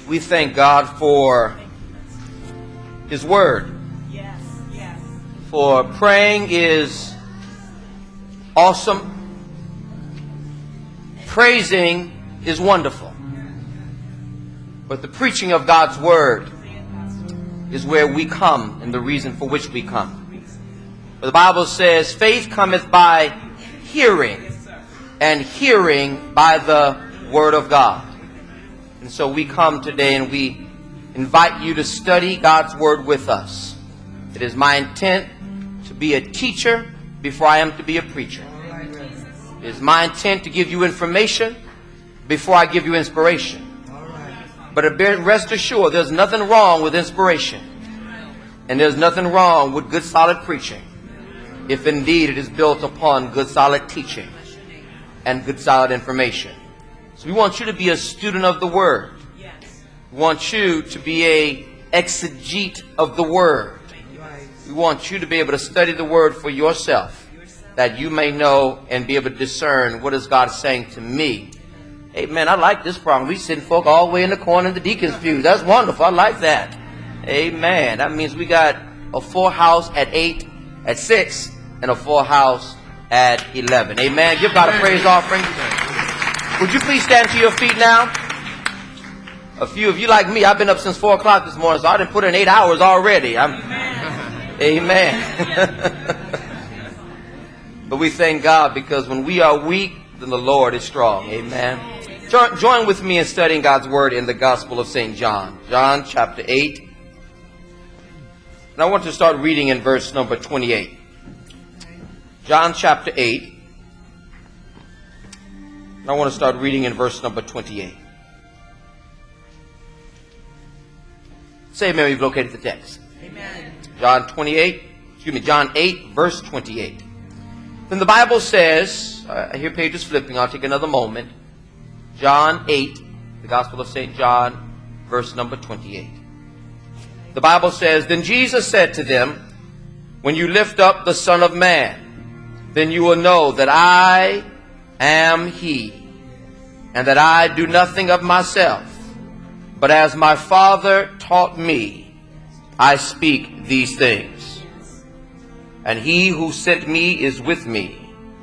We thank God for His Word. Yes, yes. For praying is awesome. Praising is wonderful. But the preaching of God's Word is where we come and the reason for which we come. For the Bible says, faith cometh by hearing, and hearing by the Word of God. And so we come today and we invite you to study God's Word with us. It is my intent to be a teacher before I am to be a preacher. It is my intent to give you information before I give you inspiration. But rest assured, there's nothing wrong with inspiration. And there's nothing wrong with good solid preaching, if indeed it is built upon good solid teaching and good solid information. So we want you to be a student of the Word. We want you to be a exegete of the Word. We want you to be able to study the Word for yourself, that you may know and be able to discern what is God saying to me. Hey man, I like this program. We sitting folk all the way in the corner of the deacon's pew. That's wonderful. I like that. Amen. That means we got a full house at 8, at 6, and a full house at 11. Amen. Give God a praise offering. Would you please stand to your feet now? A few of you like me, I've been up since 4 o'clock this morning, so I didn't put in 8 hours already. Amen. But we thank God because when we are weak, then the Lord is strong. Amen. Join with me in studying God's Word in the Gospel of St. John. John chapter 8. And I want to start reading in verse number 28. John chapter 8. And I want to start reading in verse number 28. Say amen, we've located the text. Amen. John 8, verse 28. Then the Bible says, I hear pages flipping, I'll take another moment. John 8, the Gospel of St. John, verse number 28. The Bible says, Then Jesus said to them, When you lift up the Son of Man, then you will know that I am He, and that I do nothing of myself, but as my Father taught me, I speak these things. And He who sent me is with me.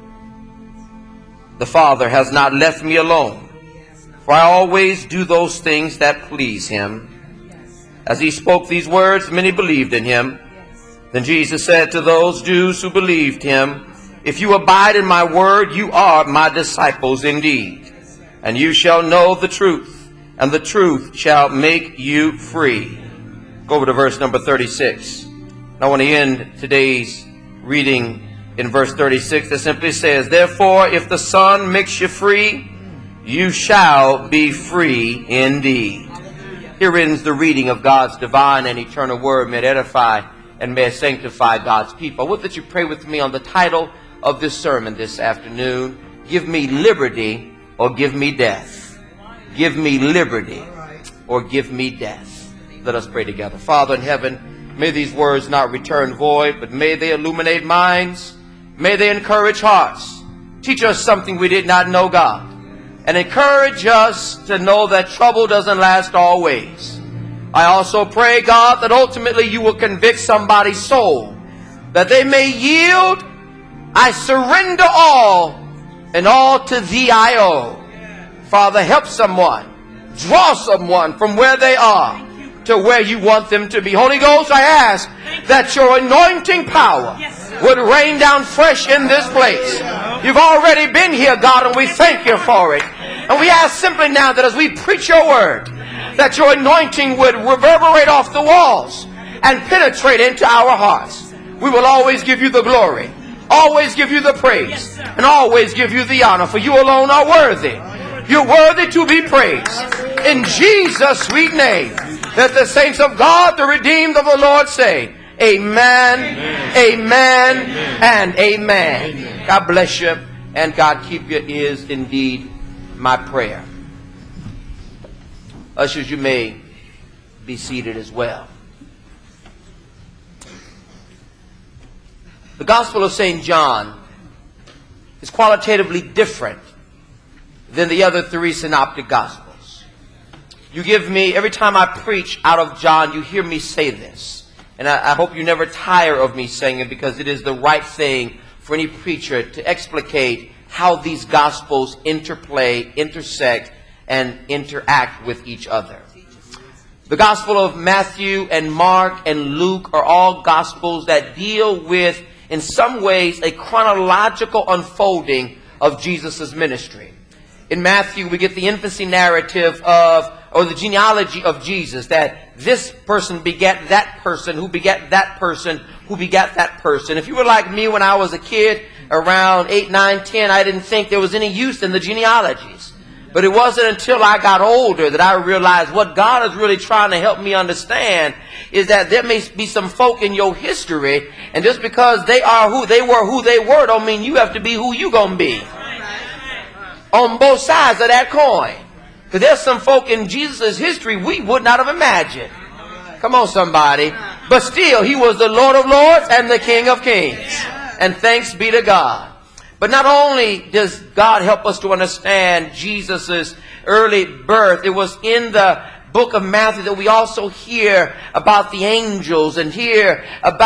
The Father has not left me alone, for I always do those things that please Him. As He spoke these words, many believed in Him. Then Jesus said to those Jews who believed Him, If you abide in my word, you are my disciples indeed. And you shall know the truth, and the truth shall make you free. Go over to verse number 36. I want to end today's reading in verse 36 that simply says, Therefore, if the Son makes you free, you shall be free indeed. Here ends the reading of God's divine and eternal word. May it edify and may it sanctify God's people. I would that you pray with me on the title of this sermon this afternoon. Give me liberty or give me death. Give me liberty or give me death. Let us pray together. Father in heaven, may these words not return void, but may they illuminate minds. May they encourage hearts. Teach us something we did not know, God. And encourage us to know that trouble doesn't last always. I also pray, God, that ultimately you will convict somebody's soul, that they may yield. I surrender all, and all to Thee I owe. Father, help someone. Draw someone from where they are to where you want them to be. Holy Ghost, I ask that your anointing power would rain down fresh in this place. You've already been here, God, and we thank you for it. And we ask simply now that as we preach your word, that your anointing would reverberate off the walls and penetrate into our hearts. We will always give you the glory, always give you the praise, and always give you the honor, for you alone are worthy. You're worthy to be praised. In Jesus' sweet name, let the saints of God, the redeemed of the Lord, say, Amen, amen, and amen. God bless you and God keep you is indeed my prayer. Ushers, you may be seated as well. The Gospel of St. John is qualitatively different than the other three synoptic Gospels. You give me, every time I preach out of John, you hear me say this. And I hope you never tire of me saying it, because it is the right thing for any preacher to explicate how these Gospels interplay, intersect, and interact with each other. The Gospel of Matthew and Mark and Luke are all Gospels that deal with, in some ways, a chronological unfolding of Jesus' ministry. In Matthew, we get the infancy narrative of, or the genealogy of Jesus, that this person begat that person, who begat that person, who begat that person. If you were like me when I was a kid, around 8, 9, 10, I didn't think there was any use in the genealogies. But it wasn't until I got older that I realized what God is really trying to help me understand is that there may be some folk in your history, and just because they are who they were, don't mean you have to be who you gonna be. On both sides of that coin. Because there's some folk in Jesus' history we would not have imagined. Come on, somebody. But still, he was the Lord of Lords and the King of Kings. And thanks be to God. But not only does God help us to understand Jesus' early birth, it was in the book of Matthew that we also hear about the angels and hear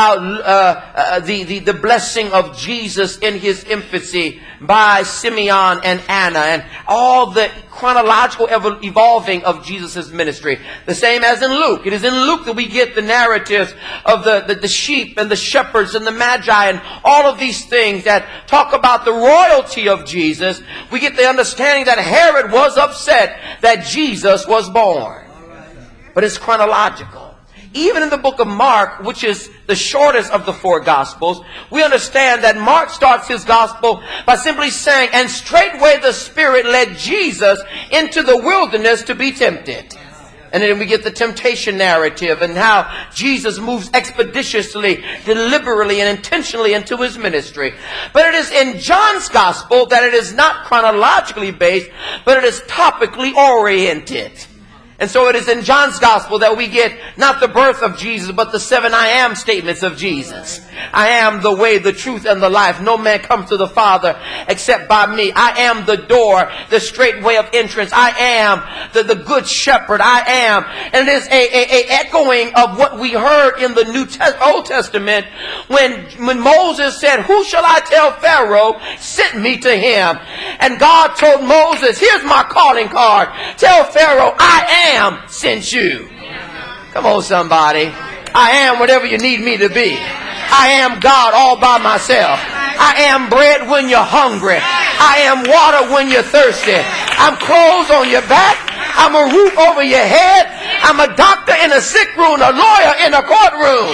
about the blessing of Jesus in his infancy by Simeon and Anna, and all the chronological evolving of Jesus' ministry. The same as in Luke. It is in Luke that we get the narratives of the sheep and the shepherds and the magi and all of these things that talk about the royalty of Jesus. We get the understanding that Herod was upset that Jesus was born. But it's chronological. Even in the book of Mark, which is the shortest of the four Gospels, we understand that Mark starts his Gospel by simply saying, and straightway the Spirit led Jesus into the wilderness to be tempted. And then we get the temptation narrative and how Jesus moves expeditiously, deliberately, and intentionally into his ministry. But it is in John's Gospel that it is not chronologically based, but it is topically oriented. And so it is in John's Gospel that we get not the birth of Jesus, but the 7 I am statements of Jesus. I am the way, the truth, and the life. No man comes to the Father except by me. I am the door, the straight way of entrance. I am the good shepherd. I am. And it is a echoing of what we heard in the Old Testament when Moses said, who shall I tell Pharaoh? Send me to him. And God told Moses, here's my calling card. Tell Pharaoh, I am sent you. Come on, somebody. I am whatever you need me to be. I am God all by myself. I am bread when you're hungry. I am water when you're thirsty. I'm clothes on your back. I'm a roof over your head. I'm a doctor in a sick room, a lawyer in a courtroom.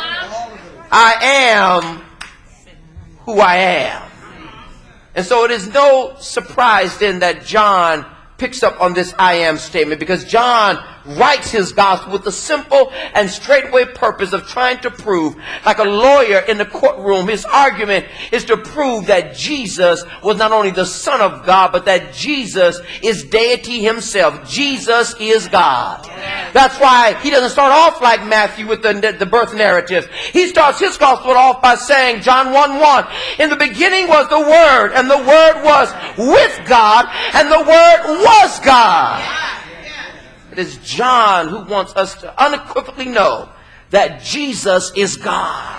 I am who I am. And so it is no surprise then that John picks up on this I am statement, because John writes his gospel with the simple and straightway purpose of trying to prove, like a lawyer in the courtroom, his argument is to prove that Jesus was not only the Son of God, but that Jesus is deity himself. Jesus is God. That's why he doesn't start off like Matthew with the birth narrative. He starts his gospel off by saying, John 1:1, in the beginning was the Word, and the Word was with God, and the Word was God. It is John who wants us to unequivocally know that Jesus is God.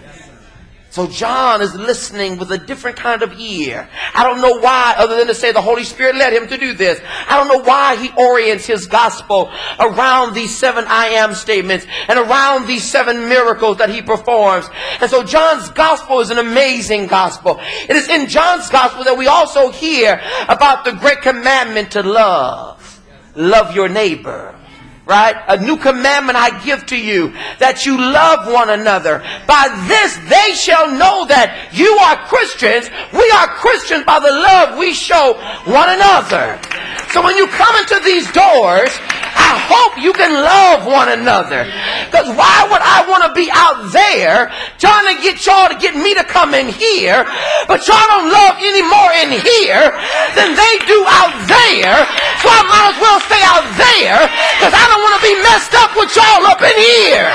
So John is listening with a different kind of ear. I don't know why, other than to say the Holy Spirit led him to do this. I don't know why he orients his gospel around these 7 I am statements and around these 7 miracles that he performs. And so John's gospel is an amazing gospel. It is in John's gospel that we also hear about the great commandment to love. Love your neighbor. Right? A new commandment I give to you, that you love one another. By this they shall know that you are Christians. We are Christians by the love we show one another. So when you come into these doors, I hope you can love one another. Because why would I want to be out there trying to get y'all to get me to come in here, but y'all don't love any more in here than they do out there? So I might as well stay out there, because I don't want to be messed up with y'all up in here.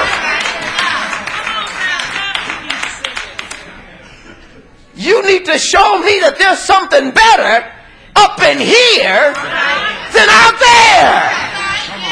You need to show me that there's something better up in here than out there.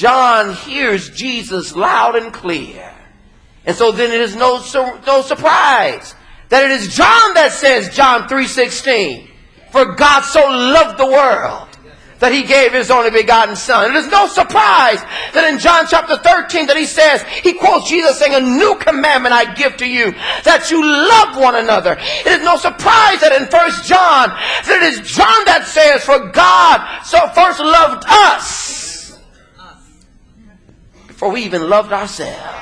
John hears Jesus loud and clear. And so then it is no surprise that it is John that says, John 3:16, for God so loved the world that he gave his only begotten son. It is no surprise that in John chapter 13 that he says, he quotes Jesus saying, a new commandment I give to you, that you love one another. It is no surprise that in 1 John, that it is John that says, for God so first loved us before we even loved ourselves.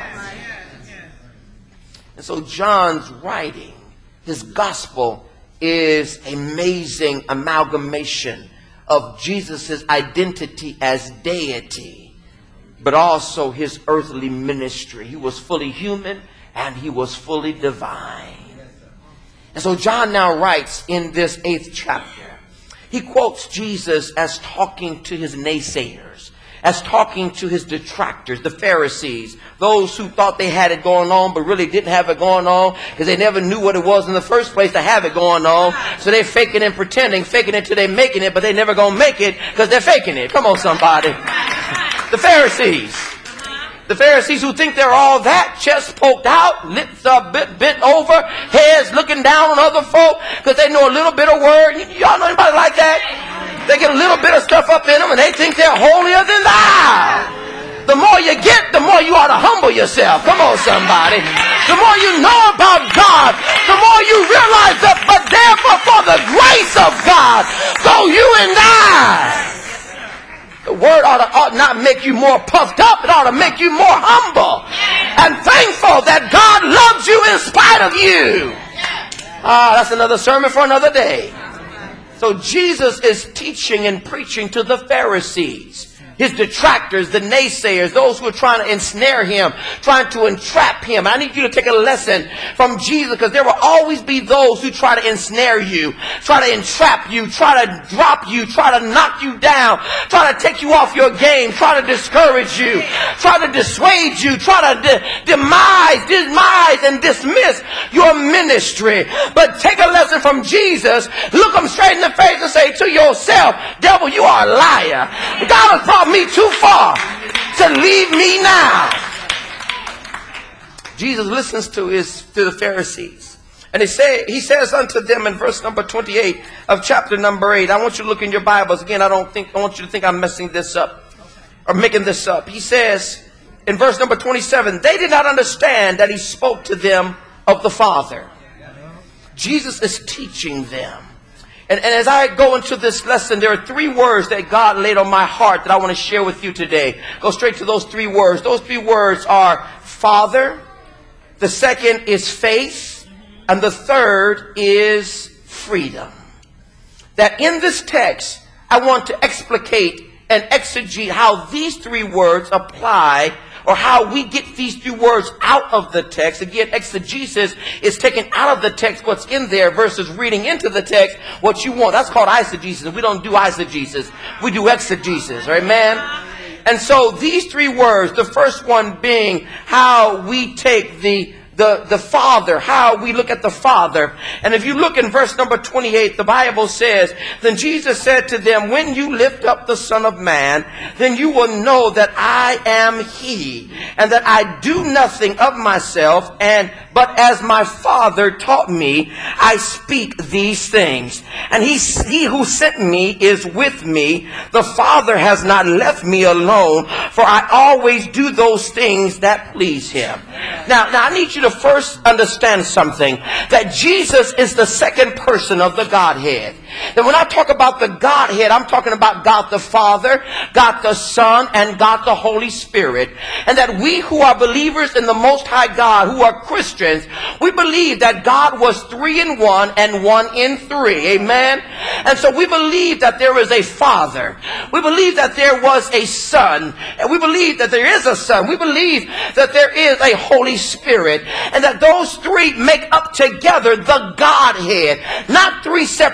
And so John's writing, his gospel, is an amazing amalgamation of Jesus' identity as deity, but also his earthly ministry. He was fully human and he was fully divine. And so John now writes in this 8th chapter, he quotes Jesus as talking to his naysayers, as talking to his detractors, the Pharisees, those who thought they had it going on but really didn't have it going on because they never knew what it was in the first place to have it going on. So they're faking and pretending, faking it till they're making it, but they never gonna make it because they're faking it. Come on, somebody. The Pharisees. The Pharisees who think they're all that, chest poked out, lips are bent over, heads looking down on other folk because they know a little bit of word. Y'all know anybody like that? They get a little bit of stuff up in them and they think they're holier than thou. The more you get, the more you ought to humble yourself. Come on, somebody. The more you know about God, the more you realize that, but therefore for the grace of God, go you and I. The word ought not make you more puffed up. It ought to make you more humble and thankful that God loves you in spite of you. That's another sermon for another day. So Jesus is teaching and preaching to the Pharisees, his detractors, the naysayers, those who are trying to ensnare him, trying to entrap him. I need you to take a lesson from Jesus, because there will always be those who try to ensnare you, try to entrap you, try to drop you, try to knock you down, try to take you off your game, try to discourage you, try to dissuade you, try to demise and dismiss your ministry. But take a lesson from Jesus, look them straight in the face and say to yourself, devil, you are a liar. God has brought me too far to leave me now. Jesus listens to the Pharisees, and he says unto them in verse number 28 of chapter number 8. I want you to look in your Bibles again. I want you to think I'm messing this up or making this up. He says in verse number 27, they did not understand that he spoke to them of the Father. Jesus is teaching them. And as I go into this lesson, there are 3 words that God laid on my heart that I want to share with you today. Go straight to those 3 words. Those 3 words are Father. The second is faith. And the third is freedom. That in this text, I want to explicate and exegete how these 3 words apply, or how we get these 3 words out of the text. Again, exegesis is taking out of the text what's in there versus reading into the text what you want. That's called eisegesis. We don't do eisegesis. We do exegesis. Amen? And so these 3 words, the first one being how we take the Father, how we look at the Father. And if you look in verse number 28, the Bible says, then Jesus said to them, when you lift up the Son of Man, then you will know that I am he, and that I do nothing of myself, but as my Father taught me, I speak these things. And he who sent me is with me. The Father has not left me alone, for I always do those things that please him. Now I need you to first understand something, that Jesus is the second person of the Godhead. And when I talk about the Godhead, I'm talking about God the Father, God the Son, and God the Holy Spirit. And that we who are believers in the Most High God, who are Christians, we believe that God was 3 in 1 and 1 in 3. Amen? And so we believe that there is a Father. We believe that there was a Son. And we believe that there is a Son. We believe that there is a Holy Spirit. And that those 3 make up together the Godhead. Not 3 separate gods,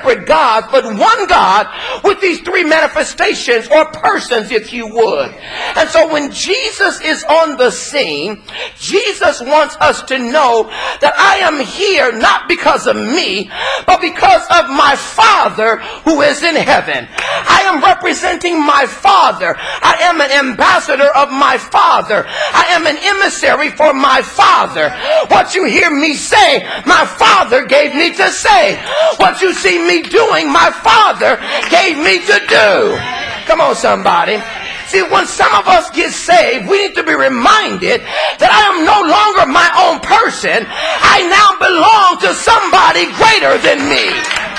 gods, but one God with these three manifestations or persons, if you would. And so when Jesus is on the scene, Jesus wants us to know that I am here not because of me, but because of my Father who is in heaven. I am representing my Father. I am an ambassador of my Father. I am an emissary for my Father. What you hear me say, my Father gave me to say. What you see me doing, my Father gave me to do. Come on, somebody. See, when some of us get saved, we need to be reminded that I am no longer my own person. I now belong to somebody greater than me.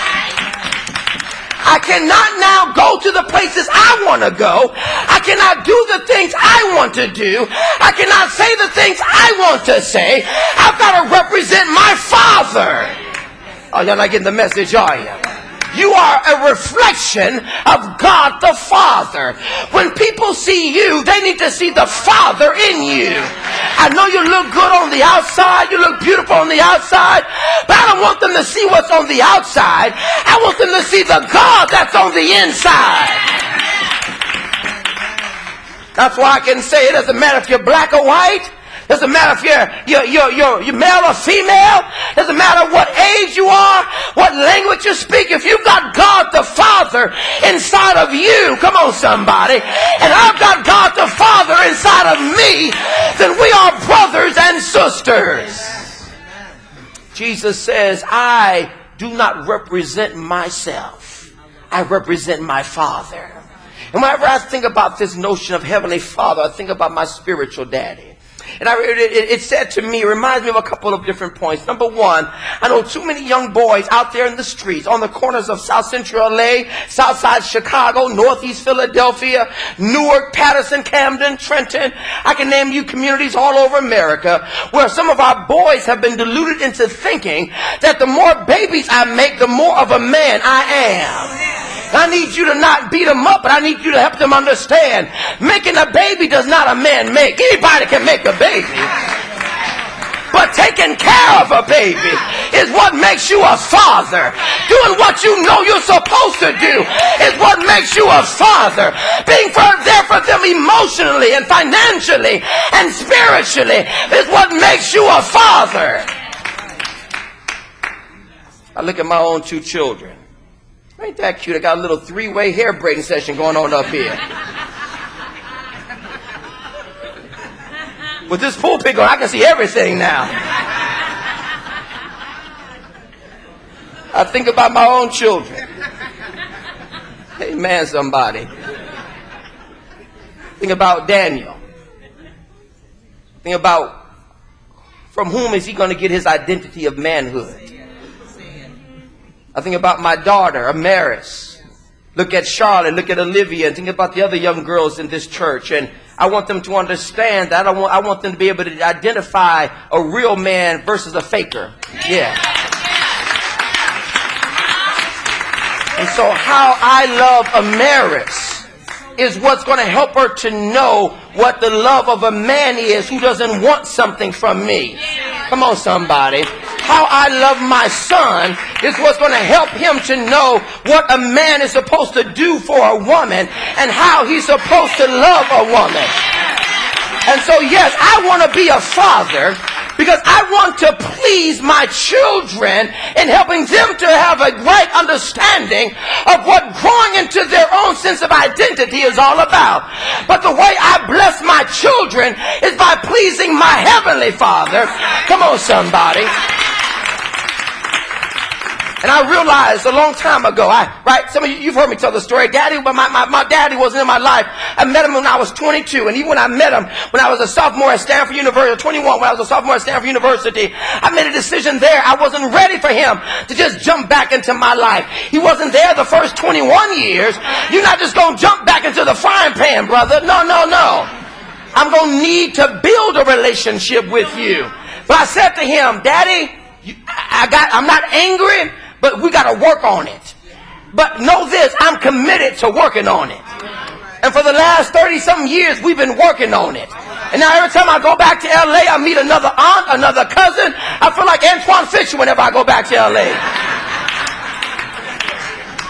I cannot now go to the places I want to go. I cannot do the things I want to do. I cannot say the things I want to say. I've got to represent my Father. Oh, y'all not getting the message, are you? You are a reflection of God the Father. When people see you, they need to see the Father in you. I know you look good on the outside. You look beautiful on the outside. But I don't want them to see what's on the outside. I want them to see the God that's on the inside. That's why I can say it doesn't matter if you're black or white. Doesn't matter if you're male or female. Doesn't matter what age you are, what language you speak. If you've got God the Father inside of you, come on somebody, and I've got God the Father inside of me, then we are brothers and sisters. Jesus says, I do not represent myself. I represent my Father. And whenever I think about this notion of Heavenly Father, I think about my spiritual daddy. And it said to me, it reminds me of a couple of different points. Number one, I know too many young boys out there in the streets, on the corners of South Central LA, Southside Chicago, Northeast Philadelphia, Newark, Patterson, Camden, Trenton. I can name you communities all over America where some of our boys have been deluded into thinking that the more babies I make, the more of a man I am. I need you to not beat them up, but I need you to help them understand. Making a baby does not a man make. Anybody can make a baby. But taking care of a baby is what makes you a father. Doing what you know you're supposed to do is what makes you a father. Being there for them emotionally and financially and spiritually is what makes you a father. I look at my own two children. Ain't that cute? I got a little three-way hair braiding session going on up here. With this pulpit going, I can see everything now. I think about my own children. Amen, somebody. Think about Daniel. Think about from whom is he going to get his identity of manhood. I think about my daughter, Amaris. Look at Charlotte, look at Olivia, and think about the other young girls in this church. And I want them to understand that I want them to be able to identify a real man versus a faker. Yeah. And so how I love Amaris is what's going to help her to know what the love of a man is who doesn't want something from me. Come on, somebody. How I love my son is what's going to help him to know what a man is supposed to do for a woman and how he's supposed to love a woman. And so, yes, I want to be a father because I want to please my children in helping them to have a right understanding of what growing into their own sense of identity is all about. But the way I bless my children is by pleasing my Heavenly Father. Come on, somebody. And I realized a long time ago, some of you've heard me tell the story. Daddy, but my daddy wasn't in my life. I met him when I was 22. And even when I met him, when I was a sophomore at Stanford University, 21, when I was a sophomore at Stanford University, I made a decision there. I wasn't ready for him to just jump back into my life. He wasn't there the first 21 years. You're not just going to jump back into the frying pan, brother. No, no, no. I'm going to need to build a relationship with you. But I said to him, Daddy, I'm not angry, but we got to work on it. But know this, I'm committed to working on it. And for the last 30-something years, we've been working on it. And now every time I go back to LA, I meet another aunt, another cousin. I feel like Antoine Fisher whenever I go back to LA.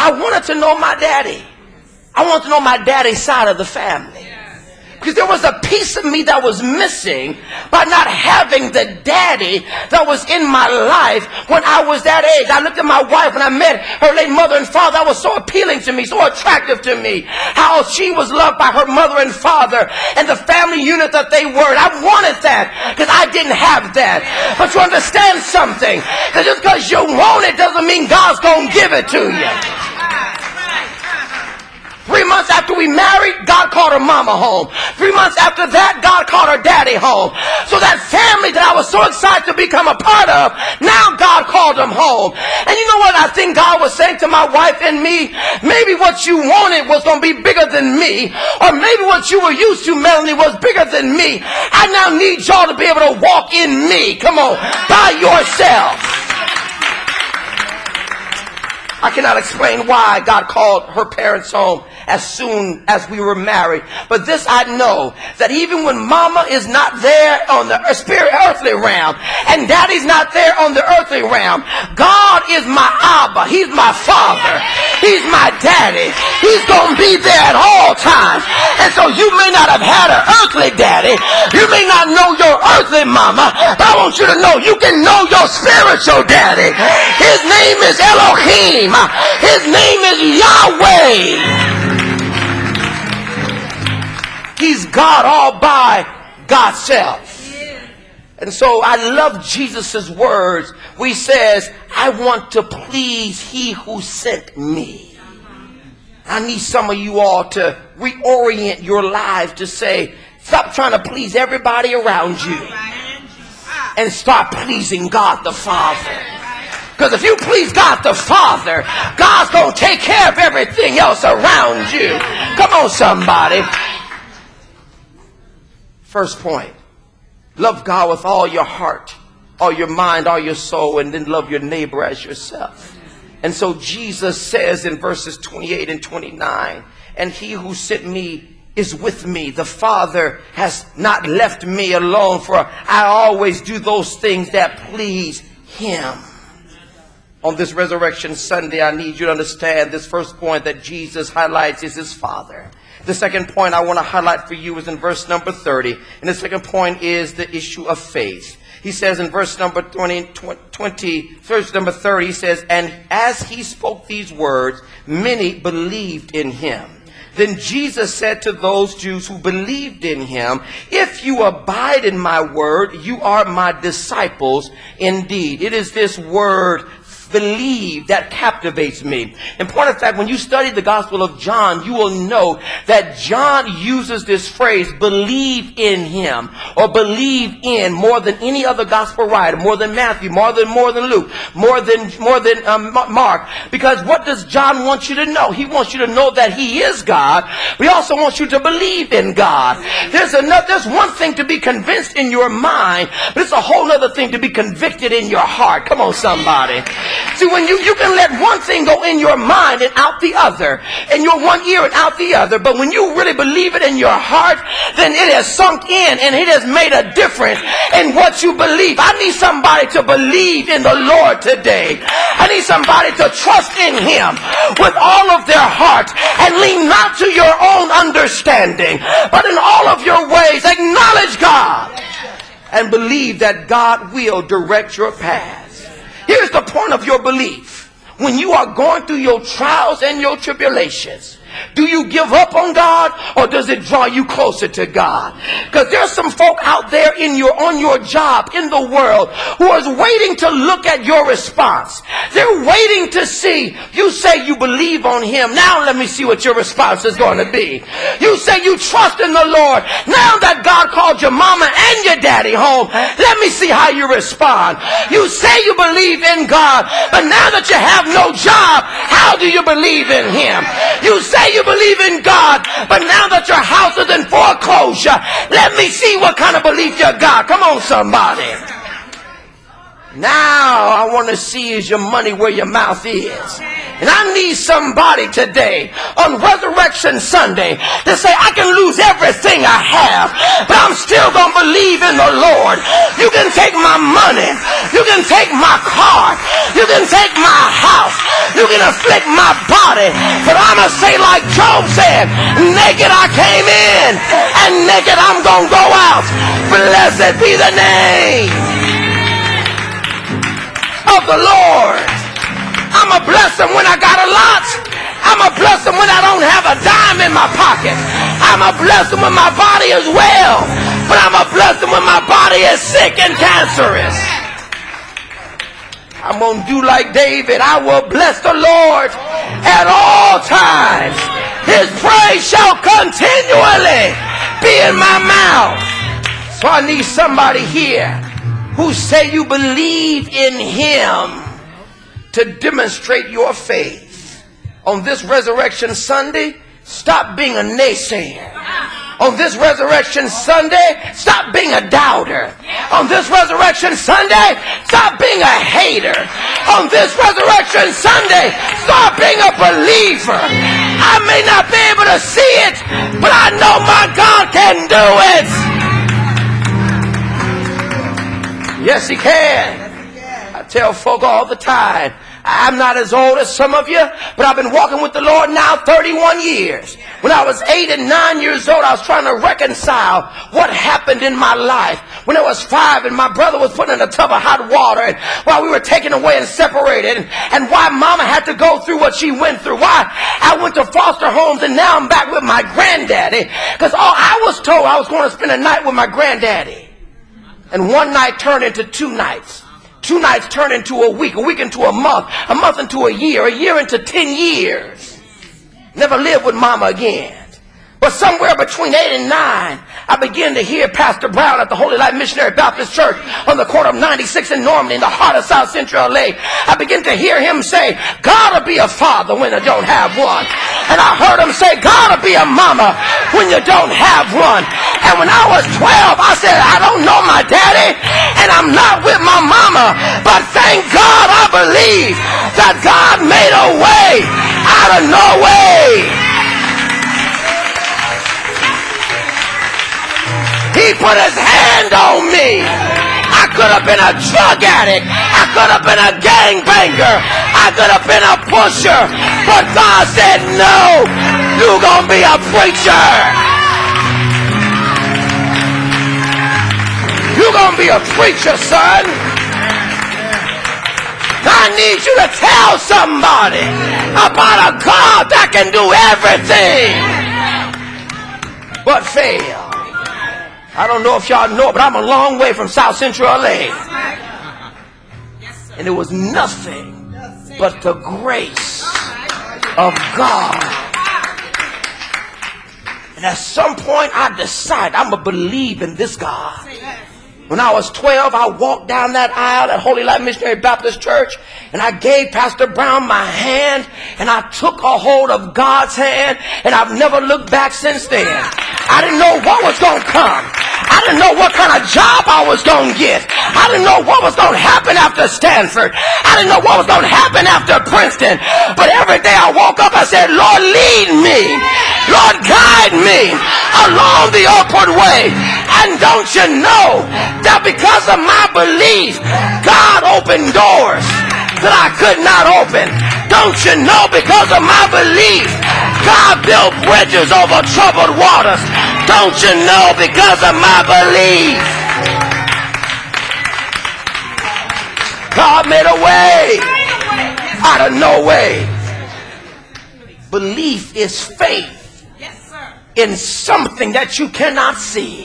I wanted to know my daddy. I wanted to know my daddy's side of the family. Because there was a piece of me that was missing by not having the daddy that was in my life when I was that age. I looked at my wife when I met her late mother and father. That was so appealing to me, so attractive to me. How she was loved by her mother and father and the family unit that they were. I wanted that because I didn't have that. But you understand something? Because just because you want it doesn't mean God's going to give it to you. 3 months after we married, God called her mama home. 3 months after that, God called her daddy home. So that family that I was so excited to become a part of, now God called them home. And you know what I think God was saying to my wife and me? Maybe what you wanted was going to be bigger than me. Or maybe what you were used to, Melanie, was bigger than me. I now need y'all to be able to walk in me. Come on, by yourself. I cannot explain why God called her parents home as soon as we were married. But this I know, that even when mama is not there on the earthly realm and daddy's not there on the earthly realm, God is my Abba. He's my father. He's my daddy. He's going to be there at all times. And so you may not have had an earthly daddy. You may not know your earthly mama. But I want you to know you can know your spiritual daddy. His name is Elohim. His name is Yahweh. He's God all by God's self. And so I love Jesus' words where he says, I want to please he who sent me. I need some of you all to reorient your lives to say, stop trying to please everybody around you and start pleasing God the Father. Because if you please God the Father, God's going to take care of everything else around you. Come on, somebody. First point, love God with all your heart, all your mind, all your soul, and then love your neighbor as yourself. And so Jesus says in verses 28 and 29, and he who sent me is with me. The Father has not left me alone, for I always do those things that please him. On this Resurrection Sunday, I need you to understand this first point that Jesus highlights is his Father. The second point I want to highlight for you is in verse number 30. And the second point is the issue of faith. He says in verse number 20, verse number 30, he says, and as he spoke these words, many believed in him. Then Jesus said to those Jews who believed in him, if you abide in my word, you are my disciples indeed. It is this word believe that captivates me. In point of fact, when you study the Gospel of John, you will know that John uses this phrase, believe in him, or believe in, more than any other Gospel writer, more than Matthew, more than Luke, more than Mark. Because what does John want you to know? He wants you to know that he is God, but he also wants you to believe in God. There's one thing to be convinced in your mind, but it's a whole other thing to be convicted in your heart. Come on, somebody. See, when you can let one thing go in your mind and out the other, in your one ear and out the other, but when you really believe it in your heart, then it has sunk in and it has made a difference in what you believe. I need somebody to believe in the Lord today. I need somebody to trust in him with all of their heart and lean not to your own understanding, but in all of your ways acknowledge God and believe that God will direct your path. Here's the point of your belief. When you are going through your trials and your tribulations, do you give up on God, or does it draw you closer to God? Because there's some folk out there on your job, in the world, who is waiting to look at your response. They're waiting to see. You say you believe on him. Now let me see what your response is going to be. You say you trust in the Lord. Now that God called your mama and your daddy home, let me see how you respond. You say you believe in God, but now that you have no job, how do you believe in him? You say you believe in God, but now that your house is in foreclosure, let me see what kind of belief you got. Come on, somebody. Now I want to see is your money where your mouth is. And I need somebody today on Resurrection Sunday to say, I can lose everything I have, but I'm still going to believe in the Lord. You can take my money. You can take my car. You can take my house. You can afflict my body. But I'm going to say like Job said, naked I came in and naked I'm going to go out. Blessed be the name of the Lord. I'm a blessing when I got a lot. I'm a blessing when I don't have a dime in my pocket. I'm a blessing when my body is well. But I'm a blessing when my body is sick and cancerous. I'm going to do like David. I will bless the Lord at all times. His praise shall continually be in my mouth. So I need somebody here who say you believe in him to demonstrate your faith. On this Resurrection Sunday, stop being a naysayer. On this Resurrection Sunday, stop being a doubter. On this Resurrection Sunday, stop being a hater. On this Resurrection Sunday, start being a believer. I may not be able to see it, but I know my God can do it. Yes, he can. I tell folk all the time, I'm not as old as some of you, but I've been walking with the Lord now 31 years. When I was 8 and 9 years old, I was trying to reconcile what happened in my life. When I was 5 and my brother was put in a tub of hot water, and while we were taken away and separated, and why mama had to go through what she went through, why I went to foster homes and now I'm back with my granddaddy, because all I was told I was going to spend a night with my granddaddy. And one night turned into 2 nights. 2 nights turned into a week into a month into a year into 10 years. Never lived with mama again. But somewhere between 8 and 9, I began to hear Pastor Brown at the Holy Life Missionary Baptist Church on the corner of 96 in Normandy in the heart of South Central LA. I began to hear him say, God will be a father when you don't have one. And I heard him say, God will be a mama when you don't have one. And when I was 12, I said, I don't know my daddy and I'm not with my mama. But thank God I believe that God made a way out of no way. He put his hand on me. I could have been a drug addict. I could have been a gangbanger. I could have been a pusher. But God said, no, you're going to be a preacher. You're going to be a preacher, son. I need you to tell somebody about a God that can do everything but fail. I don't know if y'all know, but I'm a long way from South Central LA. And it was nothing but the grace of God. And at some point I decided I'm going to believe in this God. When I was 12, I walked down that aisle at Holy Life Missionary Baptist Church, and I gave Pastor Brown my hand, and I took a hold of God's hand, and I've never looked back since then. I didn't know what was going to come. I didn't know what kind of job I was going to get. I didn't know what was going to happen after Stanford. I didn't know what was going to happen after Princeton. But every day I woke up, I said, Lord, lead me. Lord, guide me along the upward way. And don't you know that because of my belief, God opened doors that I could not open? Don't you know because of my belief, God built bridges over troubled waters? Don't you know because of my belief, God made a way out of no way? Belief is faith in something that you cannot see.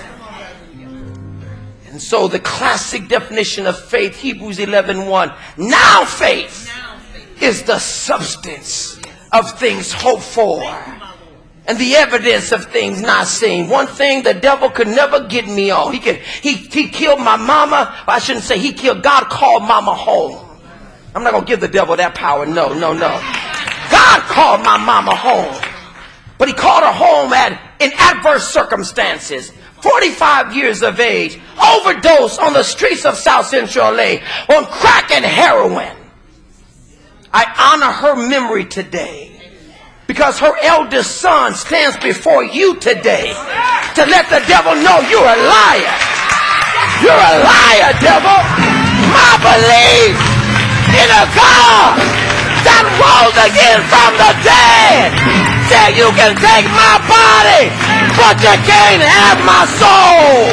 And so the classic definition of faith, Hebrews 11:1, now faith is the substance of things hoped for and the evidence of things not seen. One thing the devil could never get me on. He killed my mama. I shouldn't say he killed. God called mama home. I'm not going to give the devil that power. No. God called my mama home. But he called her home at in adverse circumstances, 45 years of age, overdose on the streets of South Central LA on crack and heroin. I honor her memory today because her eldest son stands before you today to let the devil know you're a liar. You're a liar, devil. My belief in a God that rose again from the dead said you can take my body, but you can't have my soul.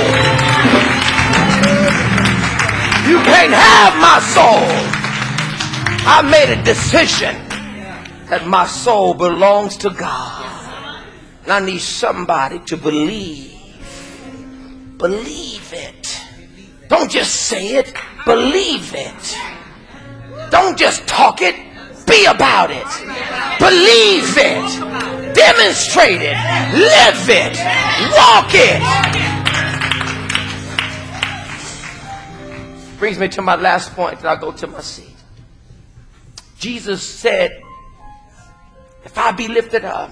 You can't have my soul. I made a decision that my soul belongs to God. And I need somebody to believe. Believe it. Don't just say it. Believe it. Don't just talk it. Be about it. Believe it. Demonstrate it. Live it. Walk it. Brings me to my last point, and I'll go to my seat. Jesus said, if I be lifted up,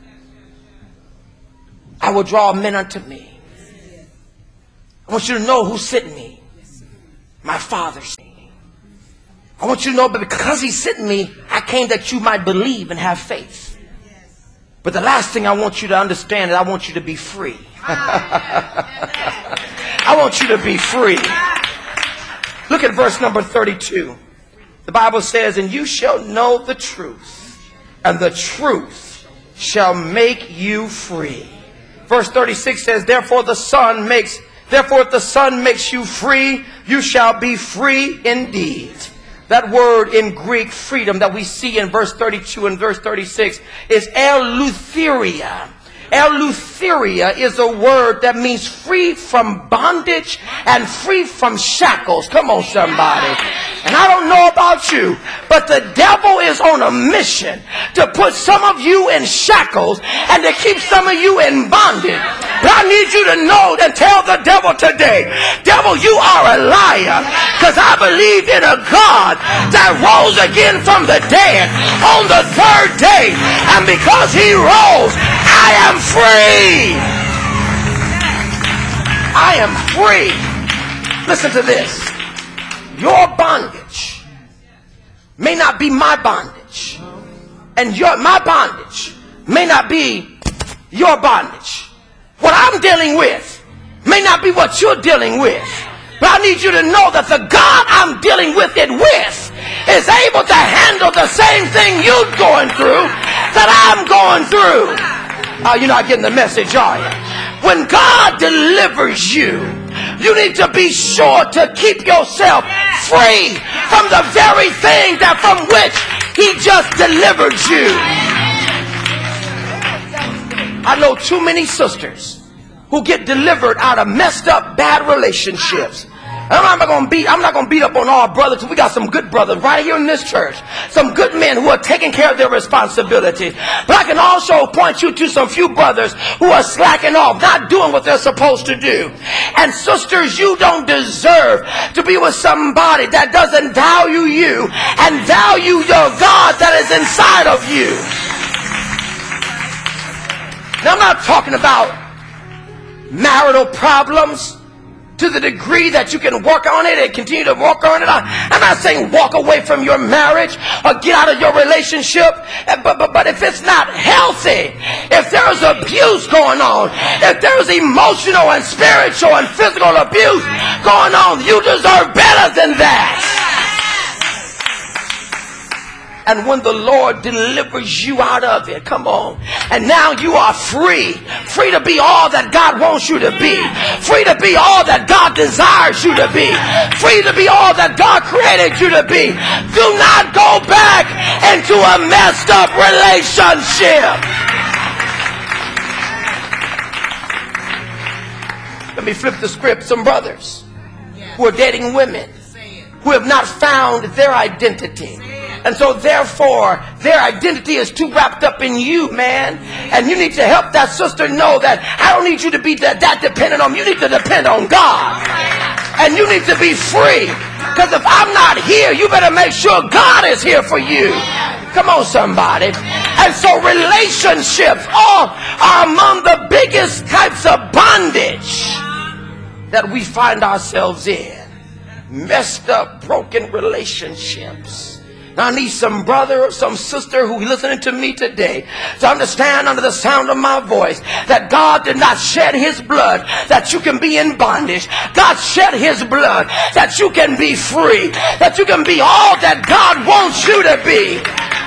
I will draw men unto me. I want you to know who sent me. My Father sent me. I want you to know, but because he sent me, I came that you might believe and have faith. But the last thing I want you to understand is I want you to be free. I want you to be free. Look at verse number 32. The Bible says, and you shall know the truth, and the truth shall make you free. Verse 36 says, therefore if the Son makes you free, you shall be free indeed. That word in Greek, freedom, that we see in verse 32 and verse 36 is eleutheria. Eleutheria is a word that means free from bondage and free from shackles. Come on, somebody. And I don't know about you, but the devil is on a mission to put some of you in shackles and to keep some of you in bondage. But I need you to know and tell the devil today, devil, you are a liar, because I believe in a God that rose again from the dead on the third day. And because he rose, I am free. I am free. Listen to this. Your bondage may not be my bondage, and my bondage may not be your bondage. What I'm dealing with may not be what you're dealing with, but I need you to know that the God I'm dealing with it with is able to handle the same thing you're going through that I'm going through. You're not getting the message, are you? When God delivers you, you need to be sure to keep yourself free from the very thing that from which he just delivered you. I know too many sisters who get delivered out of messed up bad relationships. I'm not going to beat up on all brothers, because we got some good brothers right here in this church. Some good men who are taking care of their responsibilities. But I can also point you to some few brothers who are slacking off, not doing what they're supposed to do. And sisters, you don't deserve to be with somebody that doesn't value you and value your God that is inside of you. Now, I'm not talking about marital problems to the degree that you can work on it and continue to work on it. I'm not saying walk away from your marriage or get out of your relationship, but if it's not healthy, if there's abuse going on, if there's emotional and spiritual and physical abuse going on, you deserve better than that. And when the Lord delivers you out of it, come on, and now you are free. Free to be all that God wants you to be. Free to be all that God desires you to be. Free to be all that God created you to be. Do not go back into a messed up relationship. Let me flip the script. Some brothers who are dating women who have not found their identity. And so therefore, their identity is too wrapped up in you, man. And you need to help that sister know that I don't need you to be that dependent on me. You need to depend on God. And you need to be free. Because if I'm not here, you better make sure God is here for you. Come on, somebody. And so relationships are among the biggest types of bondage that we find ourselves in. Messed up, broken relationships. Now I need some brother or some sister who is listening to me today to understand under the sound of my voice that God did not shed his blood that you can be in bondage. God shed his blood that you can be free, that you can be all that God wants you to be.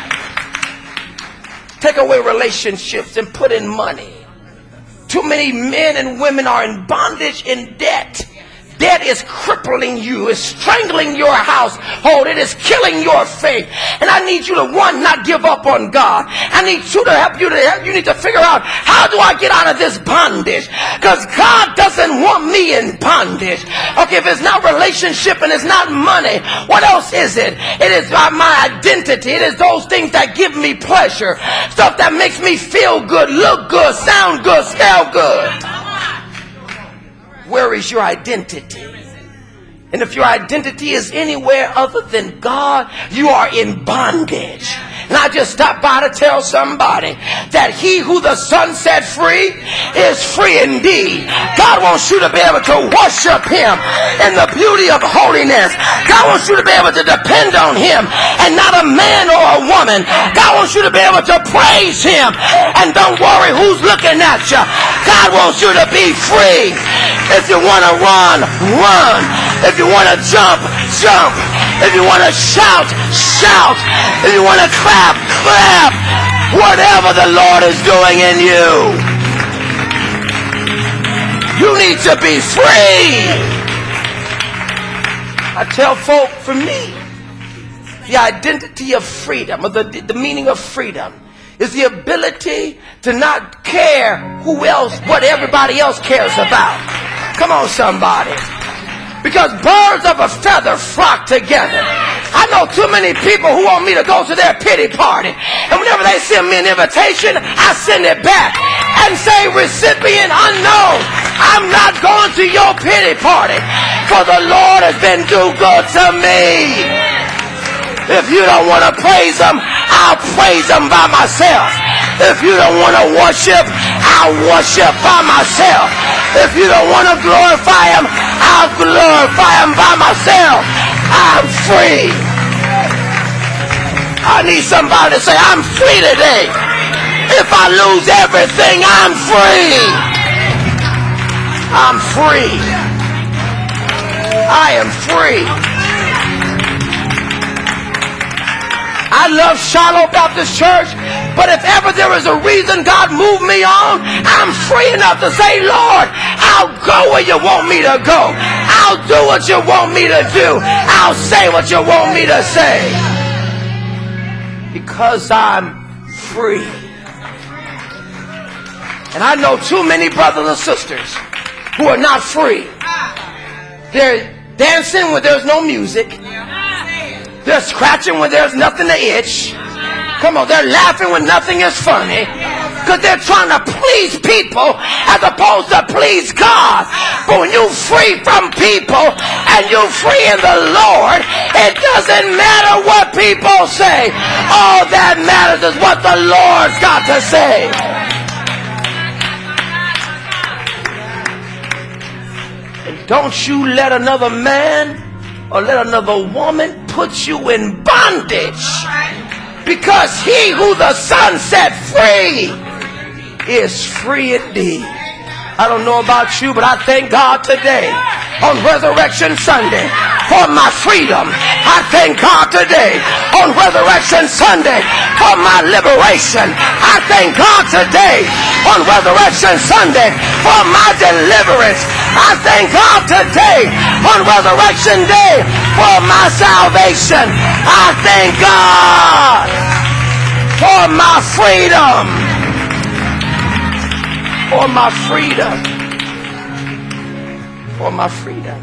Take away relationships and put in money. Too many men and women are in bondage, in debt. Debt is crippling you, is strangling your household, it is killing your faith. And I need you to, one, not give up on God. I need you to help you you need to figure out, how do I get out of this bondage? Because God doesn't want me in bondage. Okay, if it's not relationship and it's not money, what else is it? It is my identity. It is those things that give me pleasure. Stuff that makes me feel good, look good, sound good, smell good. Where is your identity? And if your identity is anywhere other than God, you are in bondage. And I just stopped by to tell somebody that he who the Son set free is free indeed. God wants you to be able to worship him in the beauty of holiness. God wants you to be able to depend on him and not a man or a woman. God wants you to be able to praise him and don't worry who's looking at you. God wants you to be free. If you want to run, run. If you want to jump, jump. If you want to shout, shout. If you want to clap, clap. Whatever the Lord is doing in you, you need to be free. I tell folk, for me, the identity of freedom, or the meaning of freedom, is the ability to not care who else, what everybody else cares about. Come on, somebody. Because birds of a feather flock together. I know too many people who want me to go to their pity party. And whenever they send me an invitation, I send it back and say, recipient unknown, I'm not going to your pity party, for the Lord has been too good to me. If you don't want to praise him, I'll praise him by myself. If you don't want to worship, I'll worship by myself. If you don't want to glorify him, I'll glorify him by myself. I'm free. I need somebody to say, I'm free today. If I lose everything, I'm free. I'm free. I am free. I love Shiloh Baptist Church, but if ever there is a reason God moved me on, I'm free enough to say, Lord, I'll go where you want me to go. I'll do what you want me to do. I'll say what you want me to say. Because I'm free. And I know too many brothers and sisters who are not free. They're dancing when there's no music. They're scratching when there's nothing to itch. Come on, they're laughing when nothing is funny. Because they're trying to please people as opposed to please God. But when you're free from people and you're free in the Lord, it doesn't matter what people say. All that matters is what the Lord's got to say. And don't you let another man or let another woman put you in bondage. Because he who the Son set free is free indeed. I don't know about you, but I thank God today on Resurrection Sunday for my freedom. I thank God today on Resurrection Sunday for my liberation. I thank God today on Resurrection Sunday for my deliverance. I thank God today on Resurrection Day for my salvation. I thank God for my freedom. For my freedom. For my freedom.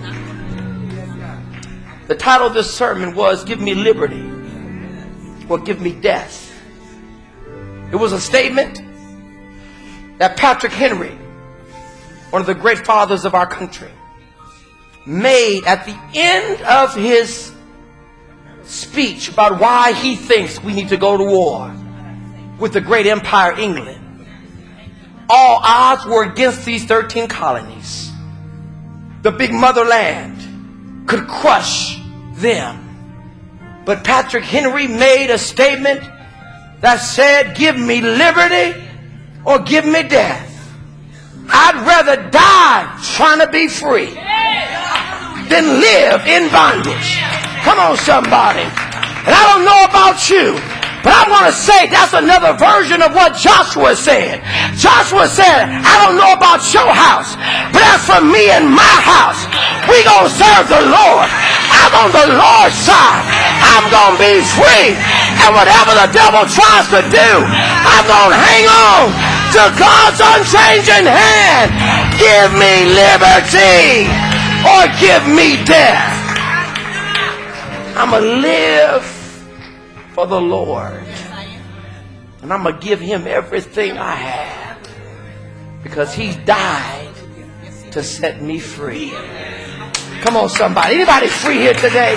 The title of this sermon was Give Me Liberty or Give Me Death. It was a statement that Patrick Henry, one of the great fathers of our country, made at the end of his speech about why he thinks we need to go to war with the great empire England. All odds were against these 13 colonies. The big motherland could crush them. But Patrick Henry made a statement that said, give me liberty or give me death. I'd rather die trying to be free than live in bondage. Come on, somebody. And I don't know about you, but I want to say that's another version of what Joshua said. Joshua said, I don't know about your house, but as for me and my house, we gonna serve the Lord. I'm on the Lord's side. I'm gonna be free. And whatever the devil tries to do, I'm gonna hang on to God's unchanging hand. Give me liberty or give me death. I'm gonna live for the Lord, and I'm gonna give him everything I have, because he died to set me free. Come on, somebody. Anybody free here today?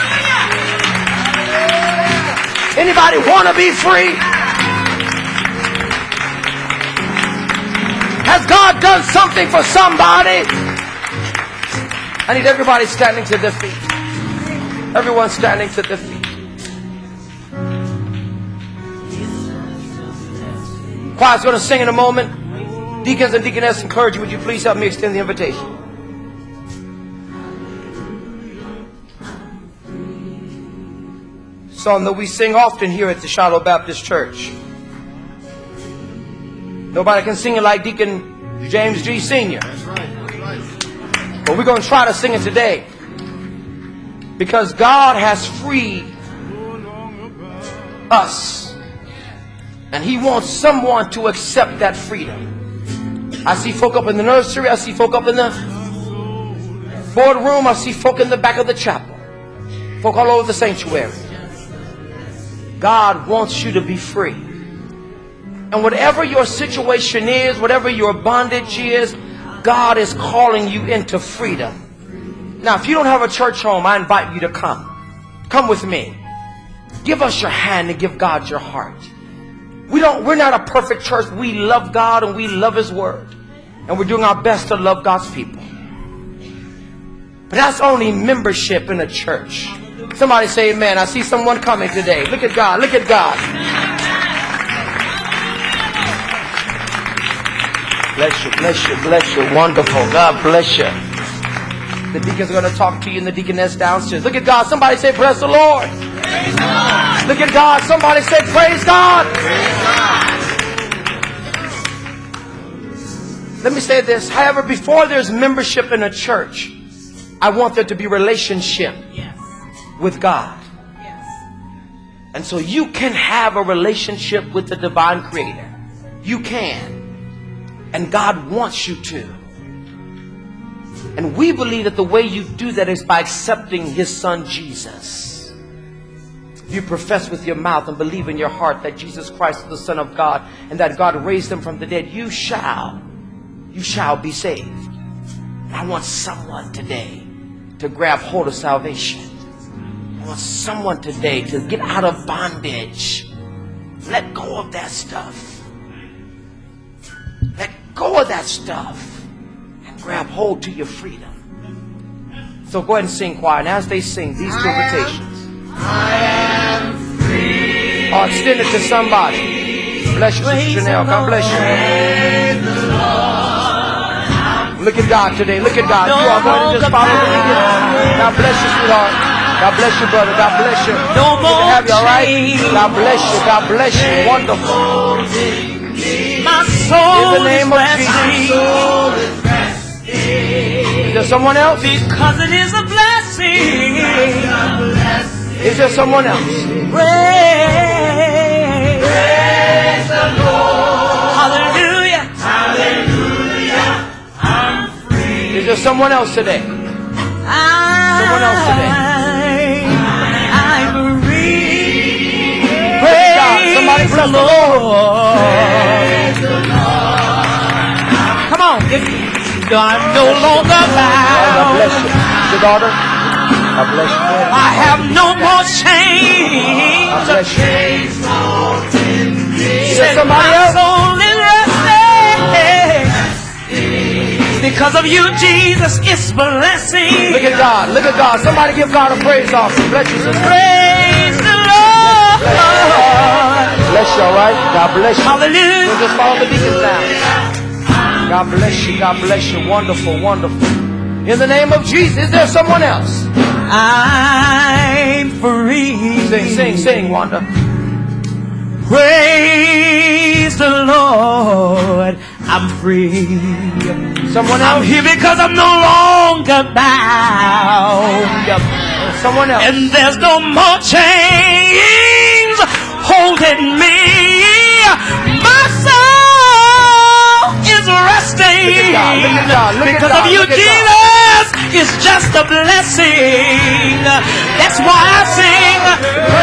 Anybody want to be free? Has God done something for somebody? I need everybody standing to their feet. Everyone standing to their feet. Choir's going to sing in a moment. Deacons and deaconess and clergy, would you please help me extend the invitation? Song that we sing often here at the Shiloh Baptist Church. Nobody can sing it like Deacon James G. Sr. But we're going to try to sing it today, because God has freed us, and he wants someone to accept that freedom. I see folk up in the nursery. I see folk up in the boardroom. I see folk in the back of the chapel. Folk all over the sanctuary. God wants you to be free. And whatever your situation is, whatever your bondage is, God is calling you into freedom. Now, if you don't have a church home, I invite you to come. Come with me. Give us your hand and give God your heart. We're not a perfect church. We love God and we love his word. And we're doing our best to love God's people. But that's only membership in a church. Somebody say amen. I see someone coming today. Look at God. Look at God. Bless you, bless you, bless you. Wonderful. God bless you. The deacons are going to talk to you in the deaconess downstairs. Look at God. Somebody say, bless the Lord. Praise God. Look at God. Somebody say, praise God. Praise God. Let me say this. However, before there's membership in a church, I want there to be relationship with God. And so you can have a relationship with the divine creator. You can. And God wants you to. And we believe that the way you do that is by accepting his son Jesus. If you profess with your mouth and believe in your heart that Jesus Christ is the Son of God and that God raised him from the dead, you shall be saved. And I want someone today to grab hold of salvation. I want someone today to get out of bondage. Let go of that stuff. Let go of that stuff and grab hold to your freedom. So go ahead and sing, choir. And as they sing these two invitations, I am free. Oh, extend it to somebody. Bless you, Sister Janelle. God bless you. Look at God today. Look at God. You are going to just follow the lead. God bless you, sweetheart. God bless you, brother. God bless you. Good to have you, all right? God bless you. God bless you. Wonderful. My soul in the name of Jesus. Is there someone else? Because it is a blessing. Is there someone else? Praise the Lord. Hallelujah. Hallelujah. I'm free. Is there someone else today? Someone else today? I'm free. Praise God. Somebody bless the Lord. Praise the Lord. Come on. I'm no longer bound. God bless you. Your daughter. God bless you. I have no more chains. God bless you. Is there Said somebody my else? soul is resting. Because of you, Jesus, it's blessing. Look at God. Look at God. Somebody give God a praise offering. Bless you, sister. Praise the Lord. Bless you, all right? God bless you. Hallelujah. We'll just follow the deacons down. God bless you. God bless you. Wonderful, wonderful. In the name of Jesus, is there someone else? I'm free. Sing, Wanda. Praise the Lord. I'm free. Someone I'm else? here because I'm no longer bound. Someone else? And there's no more chains holding me. My soul is resting. Look at God, look at God, look at because God, of you, look at God. Jesus, it's just a blessing. That's why I sing.